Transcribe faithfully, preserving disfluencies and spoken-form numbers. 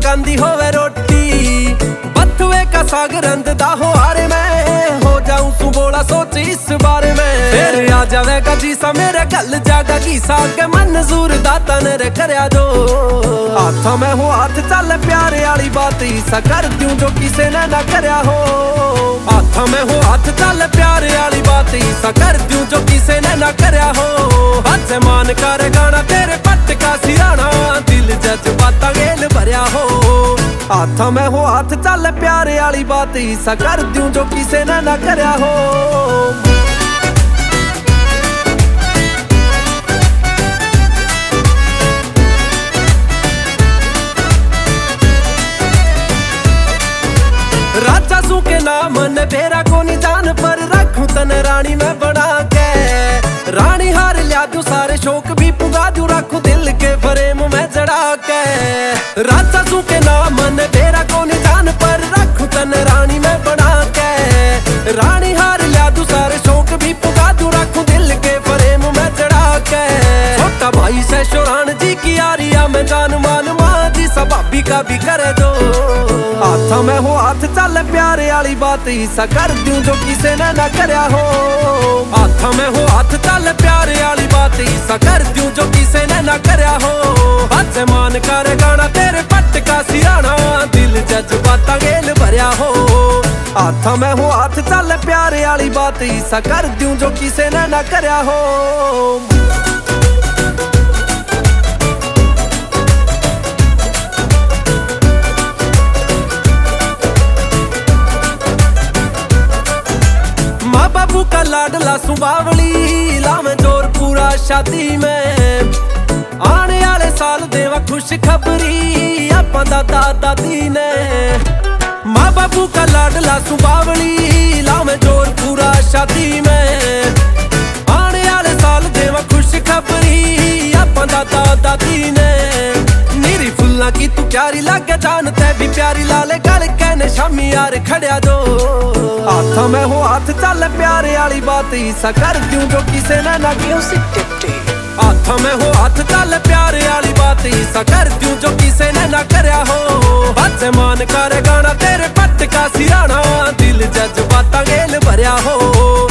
पकांदी होवे रोटी, बथुए का साग रंधदा हो हारे में, हो जाऊं तू बोला सोच इस बारे में। फिर आ जावेगा जीसा मेरे गल जागा गीसा के मंजूर दाता ने रे करया जो। हाथा में हो हाथ चल प्यारे वाली बात ईसा कर दूं जो किसे ने ना करया हो। हाथा में हो हाथ चल प्यारे वाली बात ईसा कर दूं जो किसे ने ना करया हो। हज मान कर गाना तेरे पट का सिराना, दिल जज्बाता गेल भरया हो। हाथा में हो हाथ चल प्यारे वाली बात ईसा कर दूं जो किसे ने ना करया हो। राजा सू के नाम ने बेरा को नहीं जान पर रखूं तने रानी में बना के। रानी हार लिया दू सारे शौक भी पुगा दू, रखूं दिल के फ्रेम में जड़ा के। राजा सू के नाम ने बेरा को नहीं जान पर रखूं तने रानी में बना के। रानी हार लिया दू सारे शौक भी पुगा दू, रखूं दिल के फ्रेम में जड़ा के। छोटा भाई से शोरान जी की यारिया में जान मान मां जी सबाबी का भी करे दो। हाथा में हो हाथ चल प्यारे वाली बात ईसा कर दूं जो किसे ने ना करया हो। हाथा में हो हाथ चल प्यारे वाली बात ईसा कर दूं जो किसे ने ना करया हो। हज मान कर गाना तेरे पट का सिराना, दिल जज्बाता गेल भरया हो। हाथा में हो हाथ चल प्यारे वाली बात ईसा कर दूं जो किसे ने ना करया हो। बाबू का लाडला सुबावली लावे जोर पूरा शादी में। आने वाले साल देवा खुश खबरी आपा दादा दादी ने। माँ बाबू का लाडला सुबावली लावे जोर पूरा शादी में। आने वाले साल देवा खुश खबरी आपा दादा दादी ने। नीरी फुल्ला की तू प्यारी लागे जानते भी प्यारी लाले गल कहने शामी यार खड़िया जो। हाथा में हो हाथ चल प्यारे वाली बात ईसा कर दूं जो किसे ने ना हाथा में हो हाथ चल प्यारे वाली बात ईसा कर दूं जो किसे ने ना करया हो। हज मान कर गाना तेरे पट का सिराना, दिल जज्बाता गेल भरया हो।